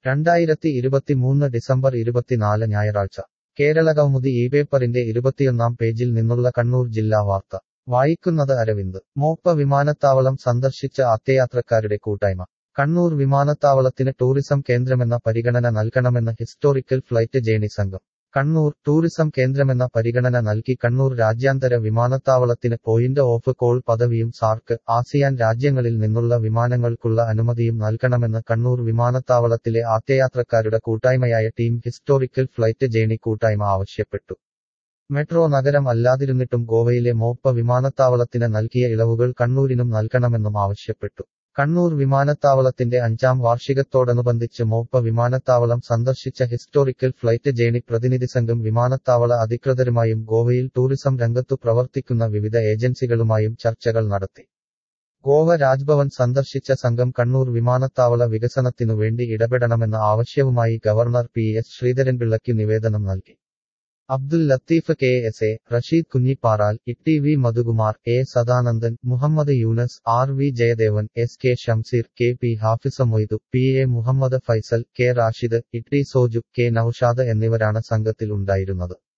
2023 December 24 ഞായറാഴ്ച കേരളകൗമുദി ഇപേപ്പറിന്റെ 21-ാം പേജിൽ നിന്നുള്ള കണ്ണൂർ ജില്ലാ വാർത്ത വായിക്കുന്നത് അരവിന്ദ്. മോപ്പ വിമാനത്താവളം സന്ദർശിച്ച ആദ്യയാത്രക്കാരുടെ കൂട്ടായ്മ. കണ്ണൂർ വിമാനത്താവളത്തിന് ടൂറിസം കേന്ദ്രമെന്ന പരിഗണന നൽകണമെന്ന് ഹിസ്റ്റോറിക്കൽ ഫ്ലൈറ്റ് ജേണി സംഘം. കണ്ണൂർ ടൂറിസം കേന്ദ്രമെന്ന പരിഗണന നൽകി കണ്ണൂർ രാജ്യാന്തര വിമാനത്താവളത്തിന് പോയിന്റ് ഓഫ് കോൾ പദവിയും സാർക്ക്, ആസിയാൻ രാജ്യങ്ങളിൽ നിന്നുള്ള വിമാനങ്ങൾക്കുള്ള അനുമതിയും നൽകണമെന്ന് കണ്ണൂർ വിമാനത്താവളത്തിലെ ആദ്യയാത്രക്കാരുടെ കൂട്ടായ്മയായ ടീം ഹിസ്റ്റോറിക്കൽ ഫ്ലൈറ്റ് ജേണി കൂട്ടായ്മ ആവശ്യപ്പെട്ടു. മെട്രോ നഗരം അല്ലാതിരുന്നിട്ടും ഗോവയിലെ മോപ്പ വിമാനത്താവളത്തിന് നൽകിയ ഇളവുകൾ കണ്ണൂരിനും നൽകണമെന്നും ആവശ്യപ്പെട്ടു. കണ്ണൂർ വിമാനത്താവളത്തിന്റെ 5ാം വാർഷികത്തോടനുബന്ധിച്ച് മോപ്പ വിമാനത്താവളം സന്ദർശിച്ച ഹിസ്റ്റോറിക്കൽ ഫ്ലൈറ്റ് ജേണി പ്രതിനിധിസംഘം വിമാനത്താവള അധികൃതരുമായും ഗോവയിൽ ടൂറിസം രംഗത്തു പ്രവർത്തിക്കുന്ന വിവിധ ഏജൻസികളുമായും ചർച്ചകൾ നടത്തി. ഗോവ രാജ്ഭവൻ സന്ദർശിച്ച സംഘം കണ്ണൂർ വിമാനത്താവള വികസനത്തിനു വേണ്ടി ഇടപെടണമെന്ന ആവശ്യവുമായി ഗവർണർ PS ശ്രീധരൻപിള്ളയ്ക്ക് നിവേദനം നൽകി. Abdul Latheef KSA, Rasheed കുഞ്ഞിപ്പാറാൽ, TV Madhukumar, A Sadanandan, Muhammad Yunus, RV Jayadevan, SK Shamseer, KP Hafisa Moidu, PA Muhammad Faisal, K Rashid, T Soju, K Naushad എന്നിവരാണ് സംഘത്തിൽ ഉണ്ടായിരുന്നത്.